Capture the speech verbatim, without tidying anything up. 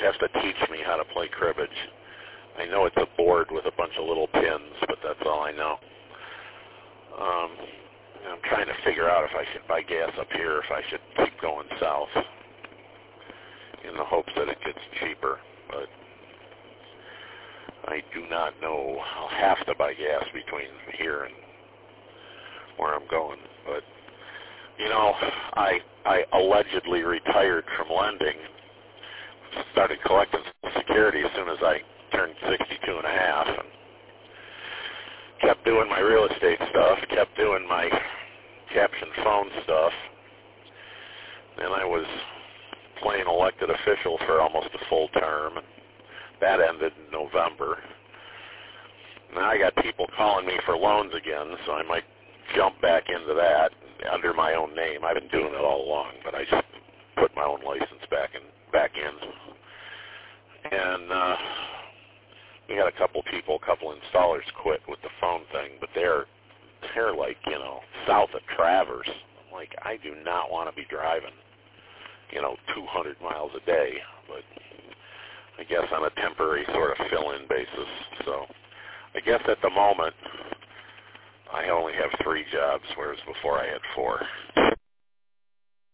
has to teach me how to play cribbage. I know it's a board with a bunch of little pins, but that's all I know. Um, I'm trying to figure out if I should buy gas up here, or if I should keep going south, in the hopes that it gets cheaper. But I do not know. I'll have to buy gas between here and where I'm going. But, you know, I I allegedly retired from lending, started collecting Social Security as soon as I turned sixty-two and a half, and kept doing my real estate stuff, kept doing my caption phone stuff, and I was playing elected official for almost a full term, and that ended in November. Now I got people calling me for loans again, so I might jump back into that under my own name. I've been doing it all along, but I just put my own license back in. Back in. And uh, we had a couple people, a couple installers quit with the phone thing, but they're they're like, you know, south of Traverse. I'm like, I do not want to be driving, you know, two hundred miles a day, but I guess on a temporary sort of fill-in basis. So I guess at the moment I only have three jobs, whereas before I had four.